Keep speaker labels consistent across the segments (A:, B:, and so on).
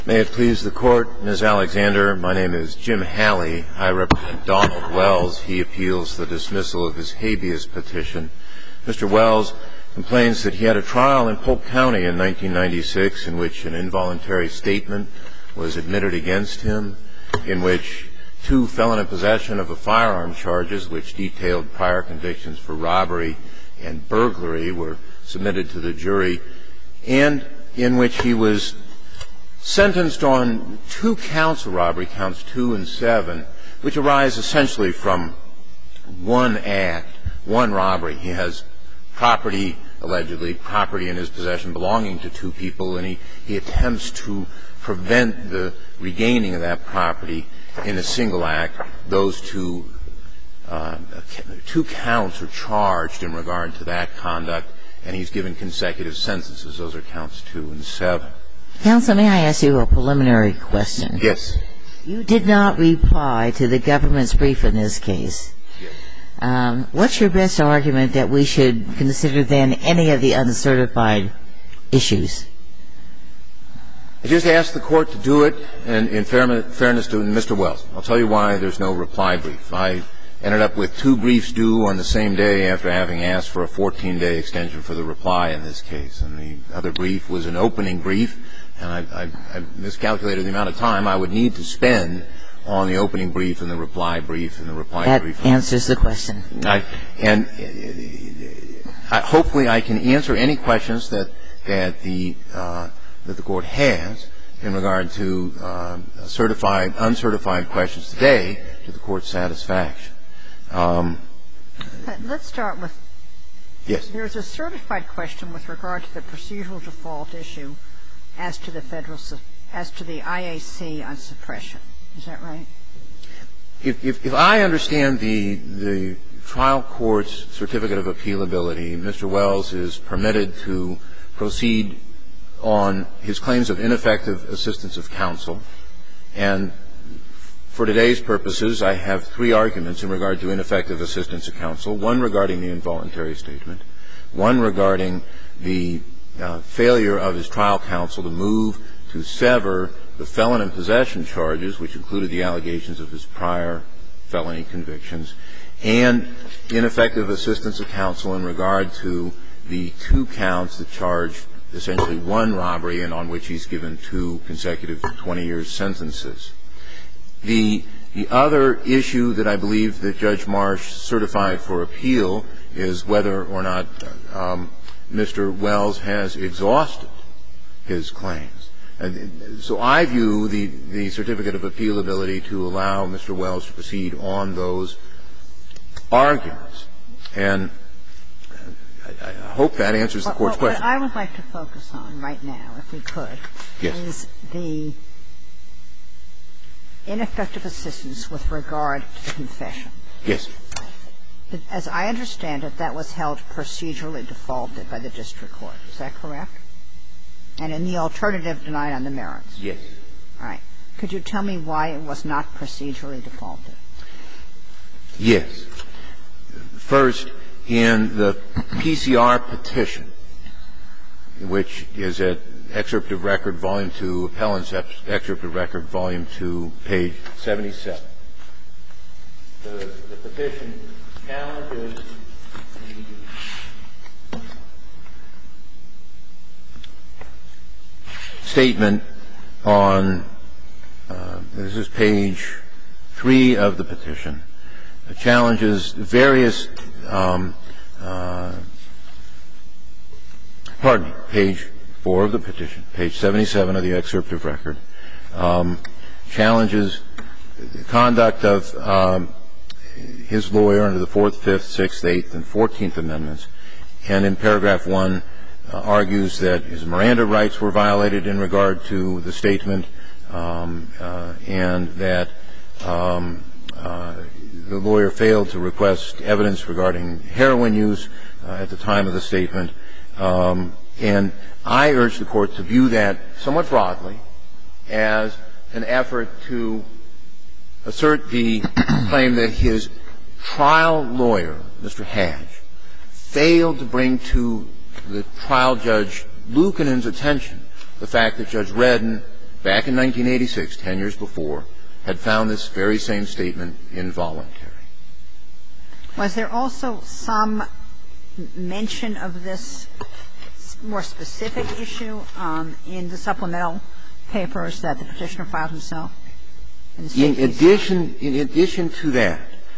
A: May it please the Court, Ms. Alexander, my name is Jim Halley. I represent Donald Wells. He appeals the dismissal of his habeas petition. Mr. Wells complains that he had a trial in Polk County in 1996 in which an involuntary statement was admitted against him, in which 2 felon in possession of a firearm charges, which detailed prior convictions for robbery and burglary, were submitted to the jury, and in which he was sentenced on 2 counts of robbery, counts 2 and 7, which arise essentially from one act, one robbery. He has property, allegedly, property in his possession belonging to 2 people, and he attempts to prevent the regaining of that property in a single act. Those 2 counts are charged in regard to that conduct, and he's given consecutive sentences. Those are counts 2 and 7.
B: Counsel, may I ask you a preliminary question?
A: Yes.
B: You did not reply to the government's brief in this case.
A: Yes.
B: What's your best argument that we should consider then any of the uncertified issues?
A: I just asked the Court to do it, and in fairness to Mr. Wells. I'll tell you why there's no reply brief. I ended up with 2 briefs due on the same day after having asked for a 14-day extension for the reply in this case. And the other brief was an opening brief, and I miscalculated the amount of time I would need to spend on the opening brief and the reply brief and the reply brief.
B: That answers the question.
A: Hopefully I can answer any questions that the Court has in regard to certified, uncertified questions today to the Court's satisfaction.
C: Let's start with,
A: yes.
C: There's a certified question with regard to the procedural default issue as to the IAC on suppression. Is that right?
A: If I understand the trial court's certificate of appealability, Mr. Wells is permitted to proceed on his claims of ineffective assistance of counsel. And for today's purposes, I have 3 arguments in regard to ineffective assistance of counsel, one regarding the involuntary statement, one regarding the failure of his trial counsel to move to sever the felon in possession charges, which included the allegations of his prior felony convictions, and ineffective assistance of counsel in regard to the 2 counts that charge essentially 1 robbery and on which he's given 2 consecutive 20-year sentences. The other issue that I believe that Judge Marsh certified for appeal is whether or not Mr. Wells has exhausted his claims. So I view the certificate of appealability to allow Mr. Wells to proceed on those arguments. And I hope that answers the Court's question.
C: What I would like to focus on right now, if we could, is the ineffective assistance with regard to the confession.
A: Yes.
C: As I understand it, that was held procedurally defaulted by the district court. Is that correct? And in the alternative, denied on the merits.
A: Yes.
C: All right. Could you tell me why it was not procedurally defaulted?
A: Yes. First, in the PCR petition, which is at Excerpt of Record, Volume 2, Appellant's Excerpt of Record, Volume 2, page 77, the petition challenges the statement on, this is page 3 of the petition, it challenges various, page 4 of the petition, page 77 of the Excerpt of Record, challenges the conduct of his lawyer under the 4th, 5th, 6th, 8th, and 14th Amendments, and in paragraph 1 argues that his Miranda rights were violated in regard to the statement, and that the lawyer failed to request evidence regarding heroin use at the time of the statement. And I urge the Court to view that somewhat broadly as an effort to assert the claim that his trial lawyer, Mr. Hatch, failed to bring to the trial judge Lukanen's attention the fact that Judge Redden back in 1986, 10 years before, had found this very same statement involuntary.
C: Was there also some mention of this more specific issue in the supplemental papers that the Petitioner filed himself? In
A: addition to that,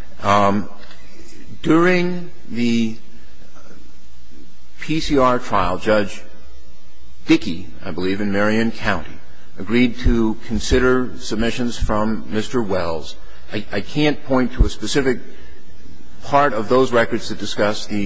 A: during the PCR trial, Judge Dickey, I believe, in Marion County, agreed to consider submissions from Mr. Wells. I can't point to a specific part of those records that discuss the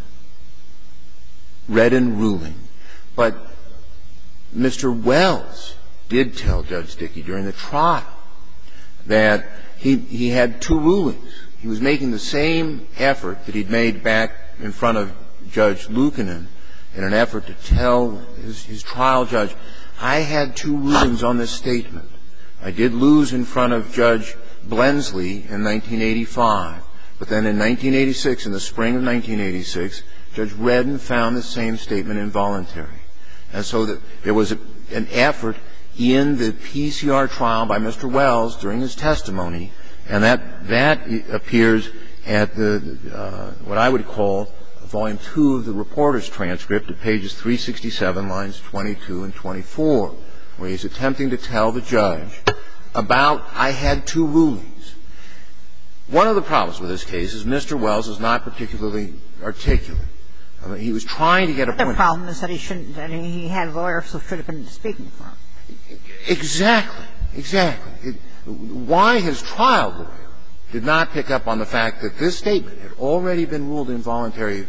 A: Redden ruling, but Mr. Wells did tell Judge Dickey during the trial that he had two rulings. He was making the same effort that he'd made back in front of Judge Lukanen in an effort to tell his trial judge, I had two rulings on this statement. I did lose in front of Judge Blensley in 1985, but then in 1986, in the spring of 1986, Judge Redden found the same statement involuntary. And so there was an effort in the PCR trial by Mr. Wells during his testimony, and that appears at what I would call Volume 2 of the reporter's transcript at pages 367, lines 22 and 24, where he's attempting to tell the judge about, I had two rulings. One of the problems with this case is Mr. Wells is not particularly articulate. I mean, he was trying to get a point.
C: The problem is that he had lawyers who should have been speaking for him.
A: Exactly. Exactly. Why his trial lawyer did not pick up on the fact that this statement had already been ruled involuntary,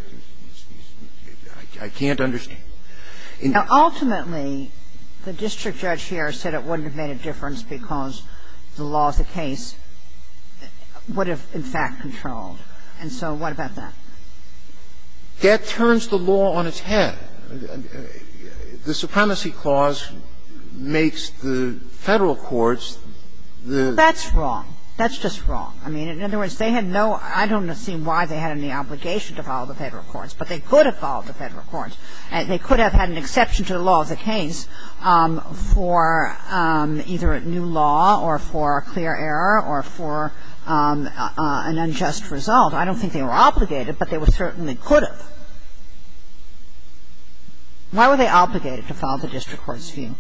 A: I can't understand.
C: Now, ultimately, the district judge here said it wouldn't have made a difference because the law of the case would have, in fact, controlled. And so what about that?
A: That turns the law on its head. The Supremacy Clause makes the Federal courts the –
C: That's wrong. That's just wrong. I mean, in other words, they had no – I don't see why they had any obligation to follow the Federal courts, but they could have followed the Federal courts. They could have had an exception to the law of the case for either a new law or for a clear error or for an unjust result. I don't think they were obligated, but they certainly could have. Why were they obligated to follow the district court's view?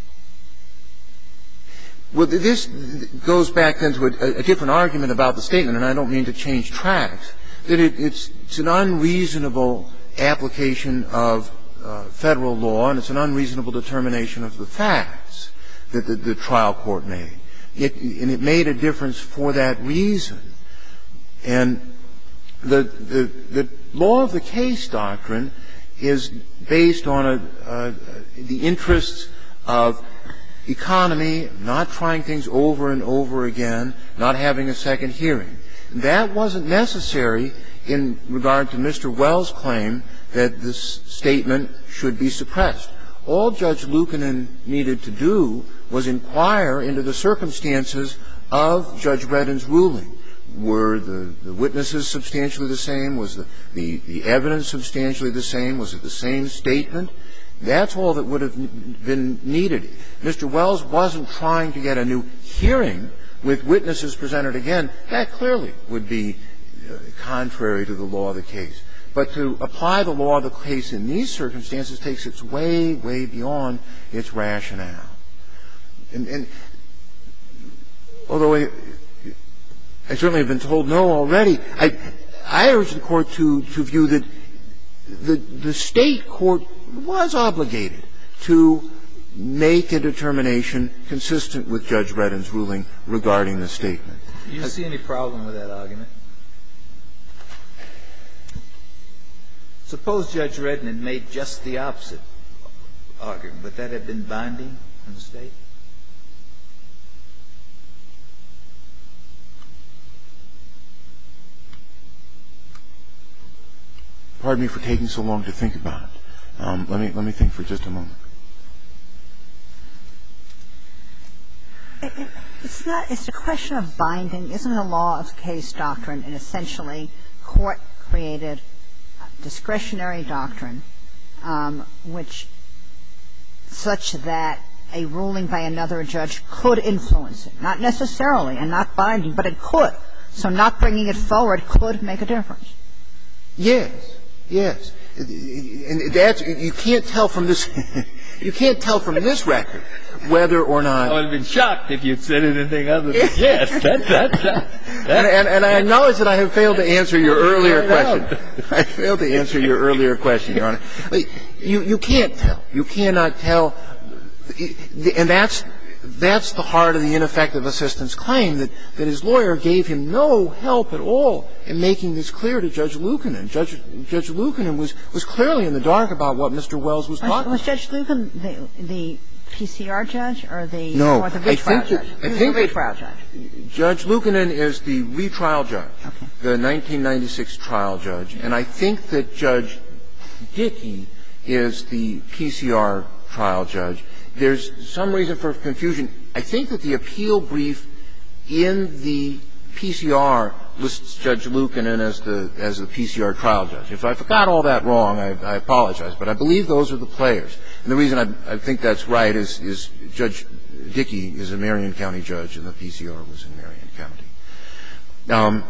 A: Well, this goes back then to a different argument about the statement, and I don't mean to change tracks, that it's an unreasonable application of Federal law, and it's an unreasonable determination of the facts that the trial court made. And it made a difference for that reason. And the law of the case doctrine is based on the interests of economy, not trying things over and over again, not having a second hearing. That wasn't necessary in regard to Mr. Wells' claim that this statement should be suppressed. All Judge Lukanen needed to do was inquire into the circumstances of Judge Redden's ruling. Were the witnesses substantially the same? Was the evidence substantially the same? Was it the same statement? That's all that would have been needed. Mr. Wells wasn't trying to get a new hearing with witnesses presented again. That clearly would be contrary to the law of the case. But to apply the law of the case in these circumstances takes it way, way beyond its rationale. And although I certainly have been told no already, I urge the Court to view that the State court was obligated to make a determination consistent with Judge Redden's ruling regarding the statement.
D: Do you see any problem with that argument? Suppose Judge Redden had made just the opposite argument. Would that have been binding on the State?
A: Pardon me for taking so long to think about it. Let me think for just a moment.
C: It's a question of binding. Isn't the law of the case doctrine an essentially court-created discretionary doctrine which such that a ruling by another judge could influence it. Not necessarily and not binding, but it could. So not bringing it forward could make a difference.
A: Yes. Yes. And that's you can't tell from this record whether or not.
E: I would have been shocked if you'd said anything other than yes.
A: And I acknowledge that I have failed to answer your earlier question. I failed to answer your earlier question, Your Honor. You can't tell. You cannot tell. And that's the heart of the ineffective assistance claim, that his lawyer gave him no help at all in making this clear to Judge Lukanen. Judge Lukanen was clearly in the dark about what Mr. Wells was talking about.
C: Was Judge Lukanen the PCR judge or the retrial judge?
A: I think
C: the retrial judge.
A: Judge Lukanen is the retrial judge, the 1996 trial judge. And I think that Judge Dickey is the PCR trial judge. There's some reason for confusion. I think that the appeal brief in the PCR lists Judge Lukanen as the PCR trial judge. If I forgot all that wrong, I apologize. But I believe those are the players. And the reason I think that's right is Judge Dickey is a Marion County judge, and the PCR was in Marion County.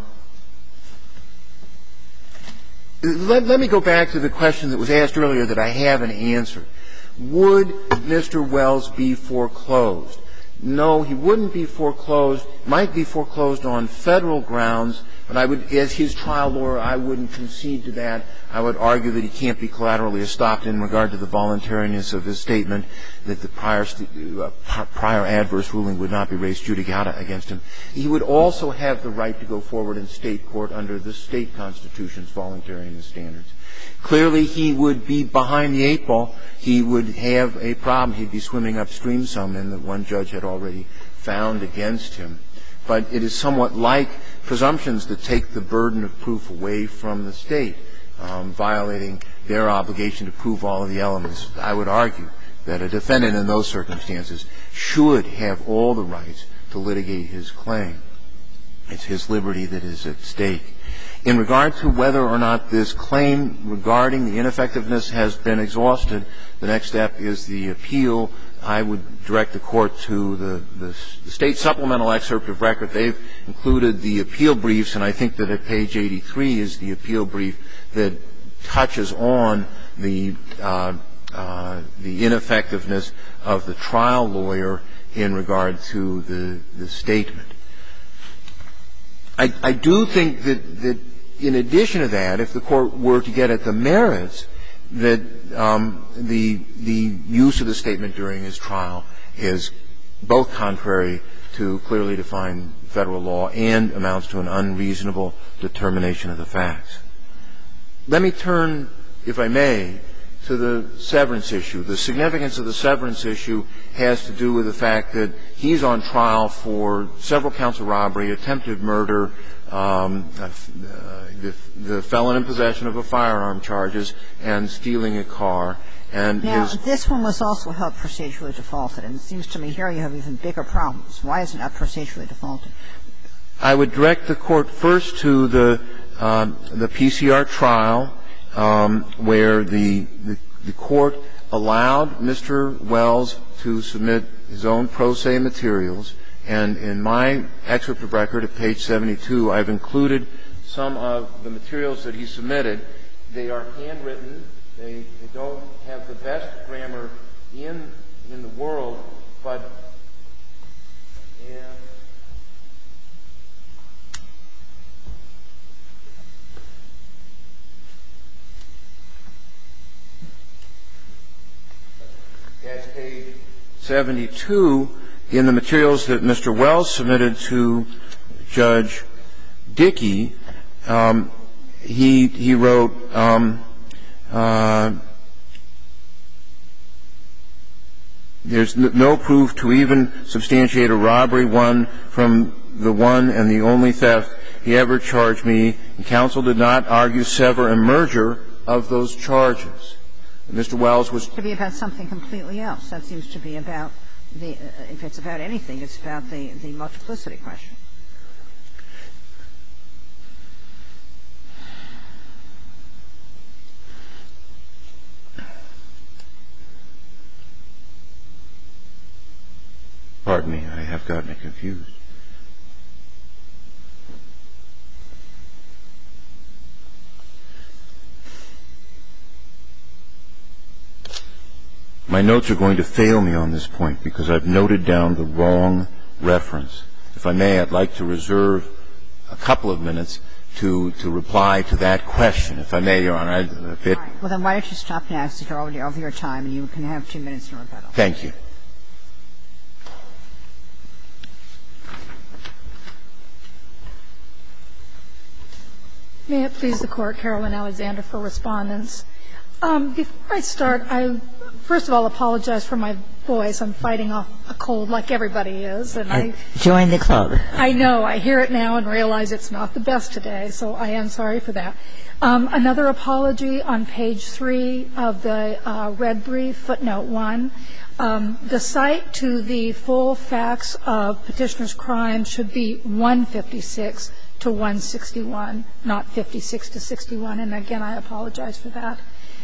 A: Let me go back to the question that was asked earlier that I haven't answered. Would Mr. Wells be foreclosed? No, he wouldn't be foreclosed. Might be foreclosed on Federal grounds, but I would, as his trial lawyer, I wouldn't concede to that. I would argue that he can't be collaterally estopped in regard to the voluntariness of his statement, that the prior adverse ruling would not be raised judicata against him. He would also have the right to go forward in State court under the State Constitution's voluntariness standards. Clearly, he would be behind the eight ball. He would have a problem. He'd be swimming upstream some, and that one judge had already found against him. But it is somewhat like presumptions that take the burden of proof away from the State, violating their obligation to prove all of the elements. I would argue that a defendant in those circumstances should have all the rights to litigate his claim. It's his liberty that is at stake. In regard to whether or not this claim regarding the ineffectiveness has been exhausted, the next step is the appeal. I would direct the Court to the State supplemental excerpt of record. They've included the appeal briefs, and I think that at page 83 is the appeal brief that touches on the ineffectiveness of the trial lawyer in regard to the statement. I do think that in addition to that, if the Court were to get at the merits, that the use of the statement during his trial is both contrary to clearly defined Federal law and amounts to an unreasonable determination of the facts. Let me turn, if I may, to the severance issue. The significance of the severance issue has to do with the fact that he's on trial for several counts of robbery, attempted murder, the felon in possession of a firearm charges, and stealing a car. And
C: now, this one was also held procedurally defaulted, and it seems to me here you have even bigger problems. Why is it not procedurally defaulted?
A: I would direct the Court first to the PCR trial, where the Court allowed Mr. Wells to submit his own pro se materials. And in my excerpt of record at page 72, I've included some of the materials that he submitted. They are handwritten. They don't have the best grammar in the world, but at page 72, in the materials that Mr. Wells submitted to Judge Dickey, he wrote, there's no proof to even substantiate a robbery, one from the one and the only theft he ever charged me, and counsel did not argue, sever, and merger of those charges. Mr. Wells was
C: to be about something completely else. That seems to be about the – if it's about anything, it's about the multiplicity question.
A: I have gotten it confused. My notes are going to fail me on this point because I've noted down the wrong reference. If I may, I'd like to reserve a couple of minutes to reply to that question. If I may, Your Honor.
C: All right. Well, then why don't you stop now because you're already over your time and you can have 2 minutes to rebuttal.
A: Thank you.
F: May it please the Court, Carolyn Alexander for Respondents. Before I start, I first of all apologize for my voice. I'm fighting off a cold like everybody is. And
B: join the club.
F: I know. I hear it now and realize it's not the best today, so I am sorry for that. Another apology on page 3 of the red brief, footnote 1. The cite to the full facts of Petitioner's crime should be 156 to 161, not 56 to 61. And again, I apologize for that.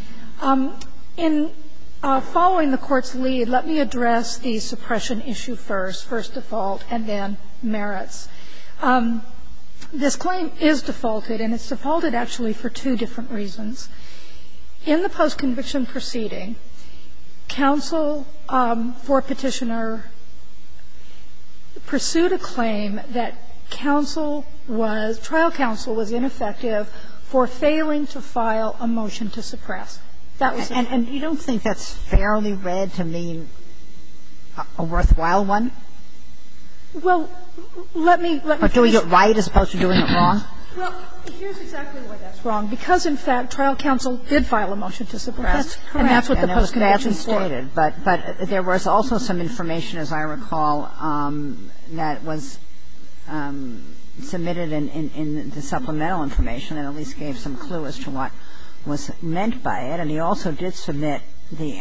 F: In following the Court's lead, let me address the suppression issue first default, and then merits. This claim is defaulted, and it's defaulted actually for 2 different reasons. In the post-conviction proceeding, counsel for Petitioner pursued a claim that trial counsel was ineffective for failing to file a motion to suppress. That was
C: and you don't think that's fairly read to mean a worthwhile one?
F: Well, let me
C: Or doing it right as opposed to doing it wrong?
F: Well, here's exactly why that's wrong. Because, in fact, trial counsel did file a motion to suppress.
C: That's correct.
F: And that's what the post-conviction
C: stated. But there was also some information, as I recall, that was submitted in the supplemental information that at least gave some clue as to what was meant by it. And he also did submit the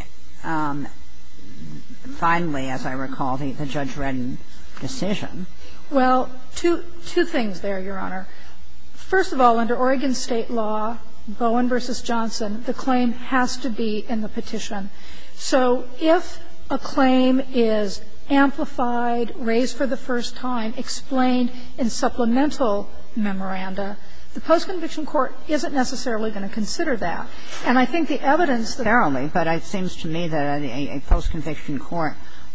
C: finally, as I recall, the Judge Redden decision.
F: Well, two things there, Your Honor. First of all, under Oregon State law, Bowen v. Johnson, the claim has to be in the petition. So if a claim is amplified, raised for the first time, explained in supplemental memoranda, the post-conviction court isn't necessarily going to consider that. And I think the evidence that
C: – But it seems to me that a post-conviction court,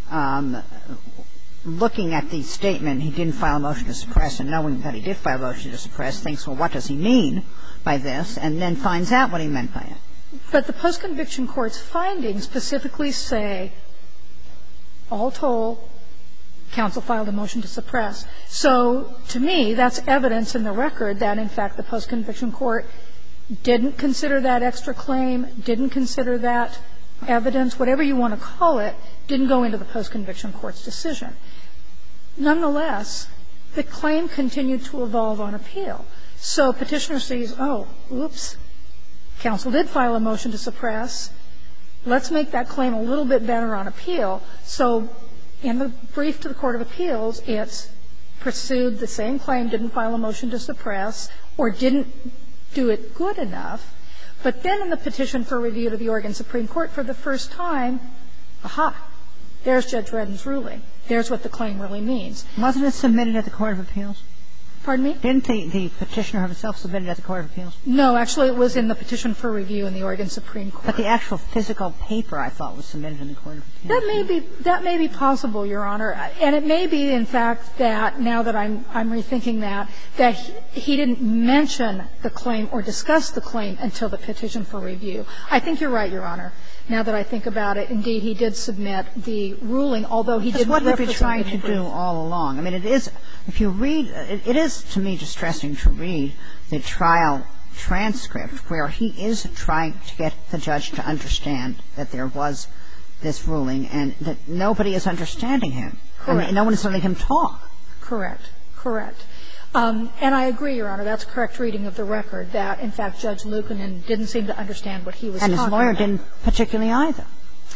C: looking at the statement, he didn't file a motion to suppress, and knowing that he did file a motion to suppress, thinks, well, what does he mean by this, and then finds out what he meant by it.
F: But the post-conviction court's findings specifically say, all told, counsel filed a motion to suppress. So to me, that's evidence in the record that, in fact, the post-conviction court didn't consider that extra claim, didn't consider that evidence, whatever you want to call it, didn't go into the post-conviction court's decision. Nonetheless, the claim continued to evolve on appeal. So Petitioner sees, oh, oops, counsel did file a motion to suppress. Let's make that claim a little bit better on appeal. So in the brief to the court of appeals, it's pursued the same claim, didn't file a motion to suppress, or didn't do it good enough. But then in the petition for review to the Oregon Supreme Court for the first time, aha, there's Judge Redden's ruling. There's what the claim really means.
C: Wasn't it submitted at the court of appeals?
F: Pardon me?
C: Didn't the Petitioner himself submit it at the court of appeals?
F: No. Actually, it was in the petition for review in the Oregon Supreme Court.
C: But the actual physical paper, I thought, was submitted in the court of appeals.
F: That may be possible, Your Honor. And it may be, in fact, that now that I'm rethinking that he didn't mention the claim or discuss the claim until the petition for review. I think you're right, Your Honor. Now that I think about it, indeed, he did submit the ruling, although he didn't represent it.
C: What he's been trying to do all along. I mean, it is, if you read, it is to me distressing to read the trial transcript where he is trying to get the judge to understand that there was this ruling and that nobody is understanding him.
F: Correct.
C: I mean, no one is letting him talk.
F: Correct. Correct. And I agree, Your Honor, that's a correct reading of the record, that, in fact, Judge Lukanen didn't seem to understand what he was talking about.
C: And his lawyer didn't particularly either.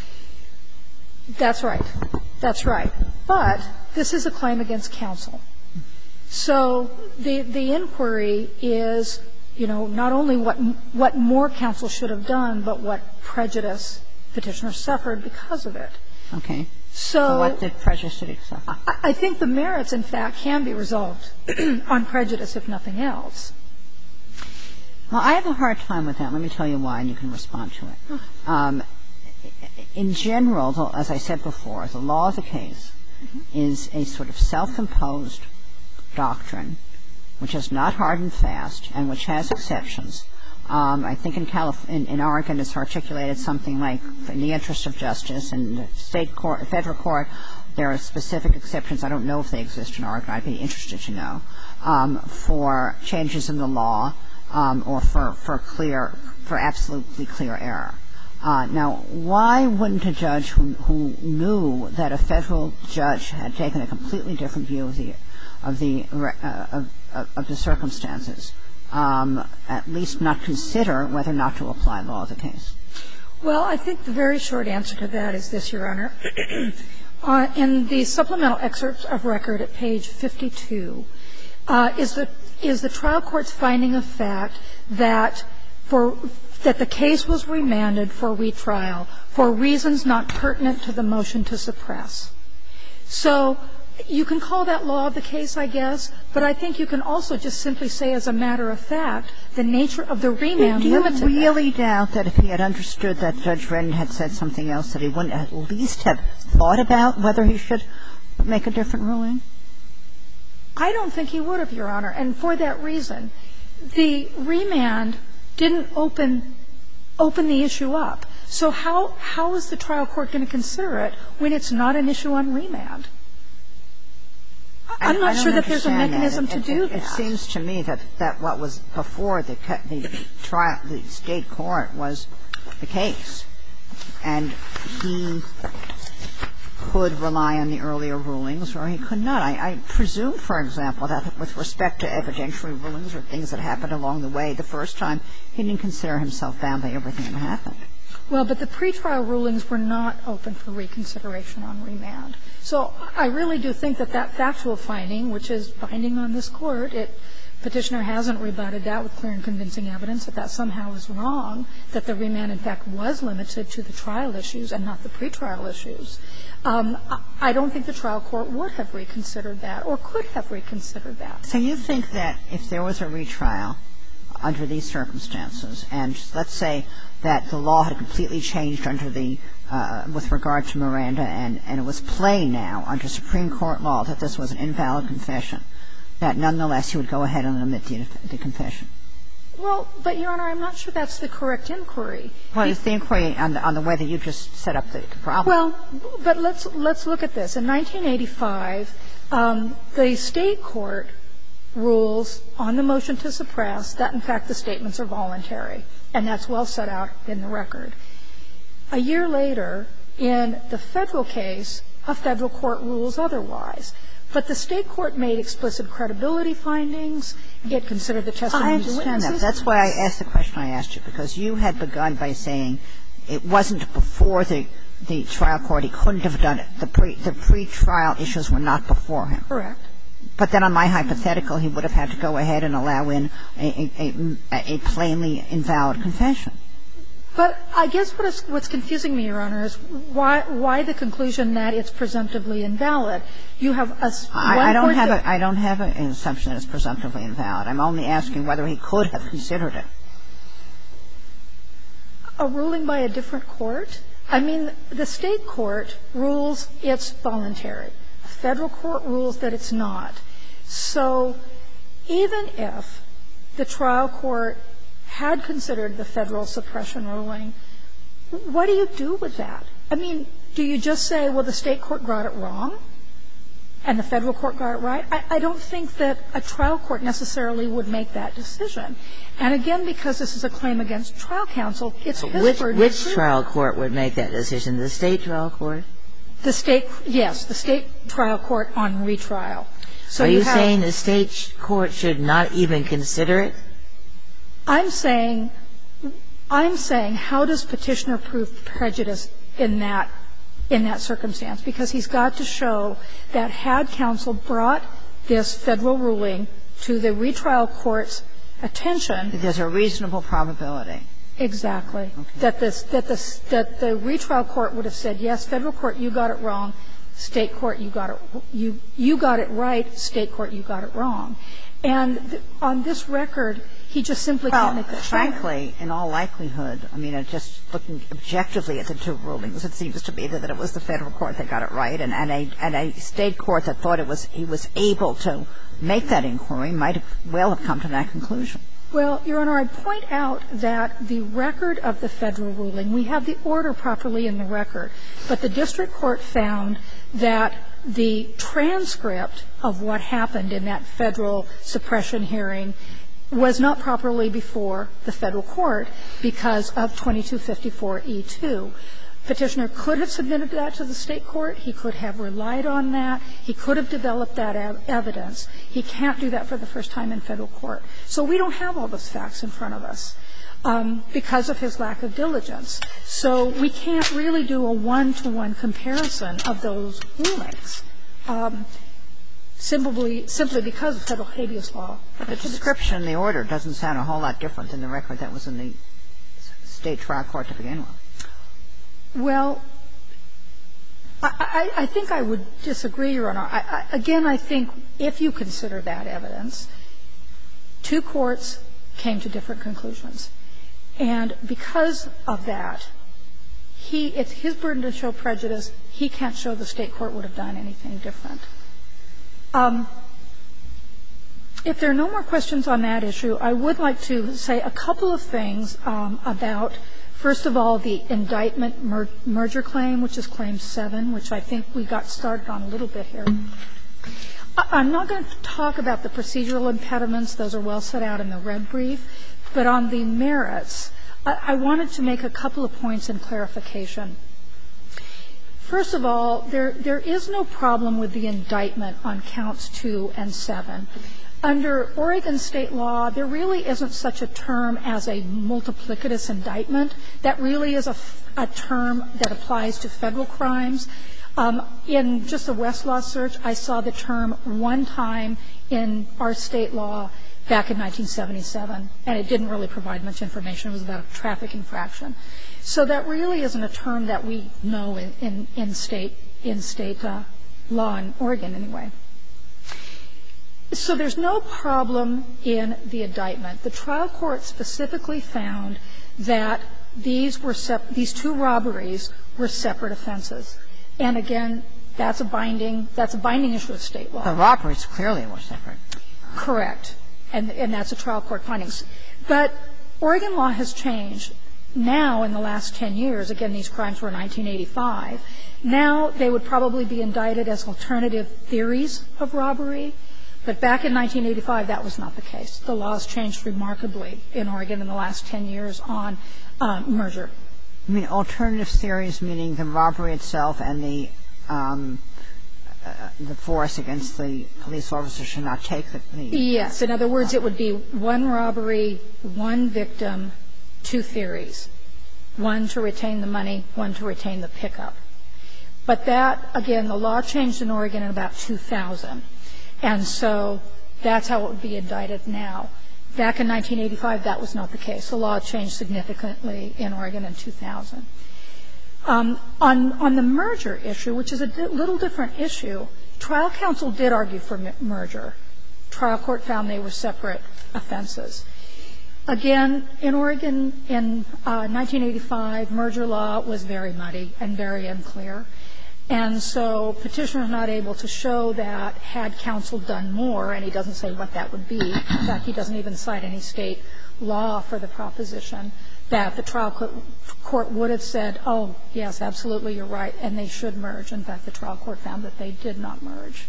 F: That's right. That's right. But this is a claim against counsel. So the inquiry is, you know, not only what more counsel should have done, but what prejudice Petitioner suffered because of it.
C: Okay. So what did prejudice suffer?
F: I think the merits, in fact, can be resolved on prejudice, if nothing else.
C: Well, I have a hard time with that. Let me tell you why, and you can respond to it. In general, as I said before, the law of the case is a sort of self-imposed doctrine which is not hard and fast and which has exceptions. I think in Oregon it's articulated something like, in the interest of justice, in the state court, federal court, there are specific exceptions. I don't know if they exist in Oregon. I'd be interested to know, for changes in the law or for absolutely clear error. Now, why wouldn't a judge who knew that a federal judge had taken a completely different view of the circumstances at least not consider whether or not to apply law of the case?
F: Well, I think the very short answer to that is this, Your Honor. In the supplemental excerpts of record at page 52 is the trial court's finding of fact that the case was remanded for retrial for reasons not pertinent to the motion to suppress. So you can call that law of the case, I guess, but I think you can also just simply say as a matter of fact the nature of the remand limited that.
C: Do you really doubt that if he had understood that Judge Wren had said something else that he wouldn't at least have thought about whether he should make a different ruling?
F: I don't think he would have, Your Honor, and for that reason. The remand didn't open the issue up. So how is the trial court going to consider it when it's not an issue on remand? I'm not sure that there's a mechanism to do that.
C: It seems to me that what was before the trial, the state court, was the case, and he could rely on the earlier rulings or he could not. I presume, for example, that with respect to evidentiary rulings or things that happened along the way the first time, he didn't consider himself bound by everything that happened.
F: Well, but the pretrial rulings were not open for reconsideration on remand. So I really do think that that factual finding, which is binding on this Court, Petitioner hasn't rebutted that with clear and convincing evidence that that somehow is wrong, that the remand, in fact, was limited to the trial issues and not the pretrial issues. I don't think the trial court would have reconsidered that or could have reconsidered that.
C: So you think that if there was a retrial under these circumstances, and let's say that the law had completely changed under the with regard to Miranda and it was plain now under Supreme Court law that this was an invalid confession, that nonetheless you would go ahead and omit the confession?
F: Well, but, Your Honor, I'm not sure that's the correct inquiry.
C: Well, it's the inquiry on the way that you just set up the problem.
F: Well, but let's look at this. In 1985, the State court rules on the motion to suppress that, in fact, the statements are voluntary, and that's well set out in the record. A year later, in the Federal case, a Federal court rules otherwise. But the State court made explicit credibility findings. It considered the testimony of the witnesses.
C: I understand that. That's why I asked the question I asked you, because you had begun by saying it wasn't before the trial court. He couldn't have done it. The pretrial issues were not before him.
F: Correct.
C: But then on my hypothetical, he would have had to go ahead and allow in a plainly invalid confession.
F: But I guess what's confusing me, Your Honor, is why the conclusion that it's presumptively invalid. You have a one court that
C: I don't have an assumption that it's presumptively invalid. I'm only asking whether he could have considered it.
F: A ruling by a different court? I mean, the State court rules it's voluntary. A Federal court rules that it's not. So even if the trial court had considered the Federal suppression ruling, what do you do with that? I mean, do you just say, well, the State court got it wrong and the Federal court got it right? I don't think that a trial court necessarily would make that decision. And again, because this is a claim against trial counsel, it's his burden to prove.
B: Which trial court would make that decision? The State trial court?
F: The State, yes, the State trial court on retrial. So
B: are you saying the State court should not even consider it?
F: I'm saying how does Petitioner prove prejudice in that circumstance? Because he's got to show that had counsel brought this Federal ruling to the retrial court's attention.
C: There's a reasonable probability.
F: Exactly. That the retrial court would have said, yes, Federal court, you got it wrong. State court, you got it right. State court, you got it wrong. And on this record, he just simply can't make that showing.
C: Well, frankly, in all likelihood, I mean, just looking objectively at the two rulings, it seems to me that it was the Federal court that got it right, and a State court that thought he was able to make that inquiry might well have come to that conclusion.
F: Well, Your Honor, I'd point out that the record of the Federal ruling, we have the order properly in the record, but the district court found that the transcript of what happened in that Federal suppression hearing was not properly before the Federal court because of 2254e2. Petitioner could have submitted that to the State court. He could have relied on that. He could have developed that evidence. He can't do that for the first time in Federal court. So we don't have all those facts in front of us because of his lack of diligence. So we can't really do a one-to-one comparison of those rulings simply because of Federal habeas law.
C: But the description in the order doesn't sound a whole lot different than the record that was in the State trial court to begin with.
F: Well, I think I would disagree, Your Honor. Again, I think if you consider that evidence, two courts came to different conclusions. And because of that, it's his burden to show prejudice. He can't show the State court would have done anything different. If there are no more questions on that issue, I would like to say a couple of things about, first of all, the indictment merger claim, which is Claim 7, which I think we got started on a little bit here. I'm not going to talk about the procedural impediments. Those are well set out in the red brief. But on the merits, I wanted to make a couple of points in clarification. First of all, there is no problem with the indictment on Counts 2 and 7. Under Oregon State law, there really isn't such a term as a multiplicitous indictment. That really is a term that applies to Federal crimes. In just a Westlaw search, I saw the term one time in our State law back in 1977, and it didn't really provide much information. It was about a traffic infraction. So that really isn't a term that we know in State law in Oregon anyway. So there's no problem in the indictment. The trial court specifically found that these two robberies were separate offenses. And again, that's a binding issue of State law.
C: The robberies clearly were separate.
F: Correct. And that's a trial court findings. But Oregon law has changed. Now, in the last 10 years, again, these crimes were in 1985. Now they would probably be indicted as alternative theories of robbery. But back in 1985, that was not the case. The law has changed remarkably in Oregon in the last 10 years on merger.
C: You mean alternative theories, meaning the robbery itself and the force against the police officer should not take the plea?
F: Yes. In other words, it would be one robbery, one victim, two theories. One to retain the money, one to retain the pickup. But that, again, the law changed in Oregon in about 2000. And so that's how it would be indicted now. Back in 1985, that was not the case. The law changed significantly in Oregon in 2000. On the merger issue, which is a little different issue, trial counsel did argue for merger. Trial court found they were separate offenses. Again, in Oregon in 1985, merger law was very muddy and very unclear. And so Petitioner is not able to show that had counsel done more, and he doesn't say what that would be. In fact, he doesn't even cite any State law for the proposition that the trial court would have said, oh, yes, absolutely, you're right, and they should merge. In fact, the trial court found that they did not merge.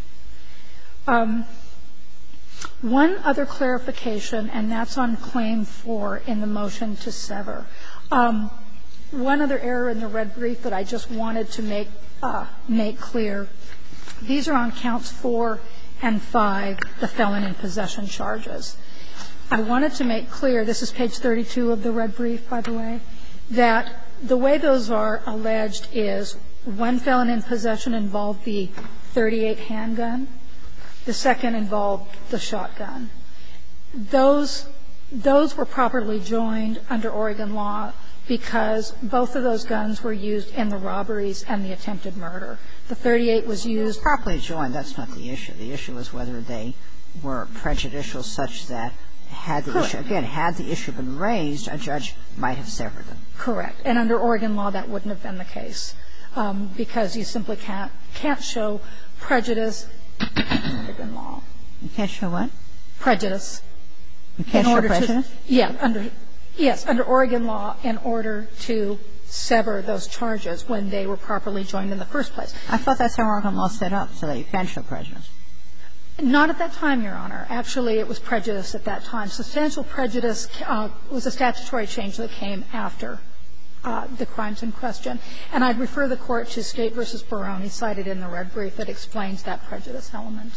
F: One other clarification, and that's on Claim 4 in the motion to sever. One other error in the red brief that I just wanted to make clear. These are on Counts 4 and 5, the felon in possession charges. I wanted to make clear, this is page 32 of the red brief, by the way, that the way those are alleged is one felon in possession involved the .38 handgun. The second involved the shotgun. Those those were properly joined under Oregon law because both of those guns were used in the robberies and the attempted murder. The .38 was used.
C: Properly joined, that's not the issue. The issue is whether they were prejudicial such that had the issue, again, had the issue been raised, a judge might have severed them.
F: Correct. And under Oregon law, that wouldn't have been the case because you simply can't show prejudice under Oregon law.
C: You can't show what?
F: Prejudice.
C: You can't show prejudice?
F: Under Oregon law in order to sever those charges when they were properly joined in the first place.
C: I thought that's how Oregon law set up, so that you can show prejudice.
F: Not at that time, Your Honor. Actually, it was prejudice at that time. Substantial prejudice was a statutory change that came after the crimes in question. And I'd refer the Court to State v. Barone, cited in the red brief, that explains that prejudice element.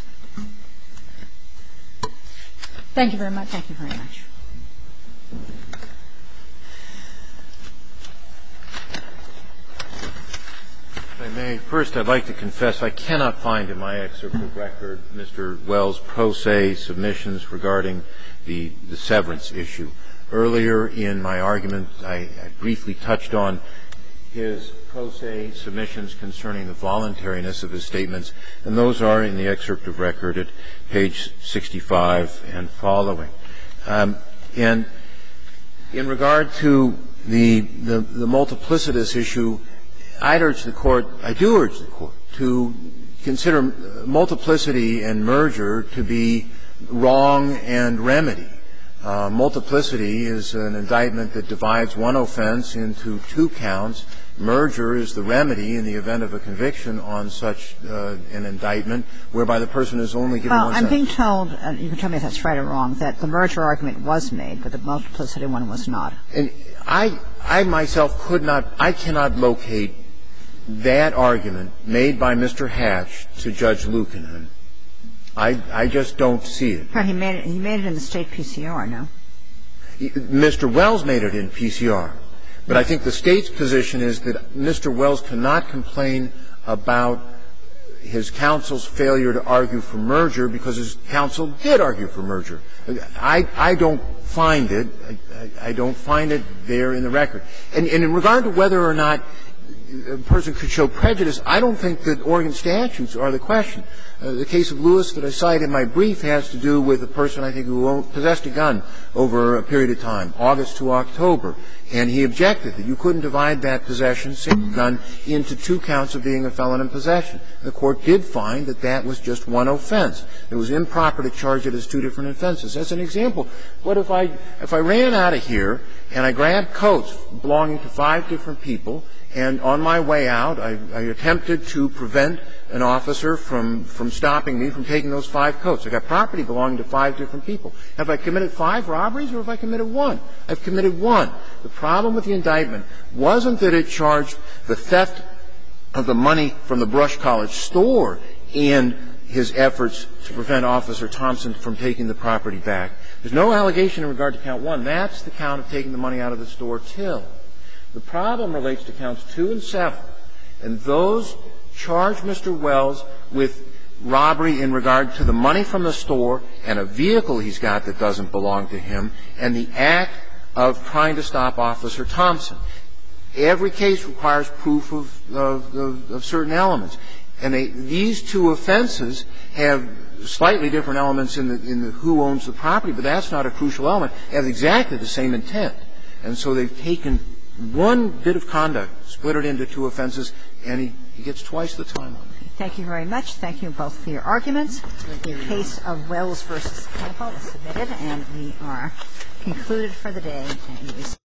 F: Thank you very much.
C: Thank you very much.
A: If I may, first I'd like to confess I cannot find in my excerpt of record Mr. Wells' pro se submissions regarding the severance issue. Earlier in my argument, I briefly touched on his pro se submissions concerning the voluntariness of his statements, and those are in the excerpt of record at page 65 and following. And in regard to the multiplicitous issue, I'd urge the Court, I do urge the Court, to consider multiplicity and merger to be wrong and remedy. Multiplicity is an indictment that divides one offense into two counts. Merger is the remedy in the event of a conviction on such an indictment whereby the person is only given one sentence.
C: Well, I'm being told, you can tell me if that's right or wrong, that the merger argument was made, but the multiplicity one was not.
A: And I myself could not, I cannot locate that argument made by Mr. Hatch to Judge Lucanen. I just don't see it.
C: He made it in the State PCR, no?
A: Mr. Wells made it in PCR. But I think the State's position is that Mr. Wells cannot complain about his counsel's failure to argue for merger because his counsel did argue for merger. I don't find it. I don't find it there in the record. And in regard to whether or not a person could show prejudice, I don't think that Oregon statutes are the question. The case of Lewis that I cite in my brief has to do with a person, I think, who possessed a gun over a period of time, August to October. And he objected that you couldn't divide that possession, same gun, into two counts of being a felon in possession. The Court did find that that was just one offense. It was improper to charge it as two different offenses. As an example, what if I ran out of here and I grabbed coats belonging to 5 different people, and on my way out I attempted to prevent an officer from stopping me from taking those 5 coats. I got property belonging to 5 different people. Have I committed 5 robberies or have I committed 1? I've committed 1. The problem with the indictment wasn't that it charged the theft of the money from the Brush College store and his efforts to prevent Officer Thompson from taking the property back. There's no allegation in regard to count 1. That's the count of taking the money out of the store till. The problem relates to counts 2 and 7, and those charge Mr. Wells with robbery in regard to the money from the store and a vehicle he's got that doesn't belong to him, and the act of trying to stop Officer Thompson. Every case requires proof of certain elements. And these two offenses have slightly different elements in the who owns the property, but that's not a crucial element. They have exactly the same intent. And so they've taken one bit of conduct, split it into 2 offenses, and he gets twice the time on it.
C: Thank you very much. Thank you both for your arguments. The case of Wells v. Campbell is submitted, and we are concluded for the day.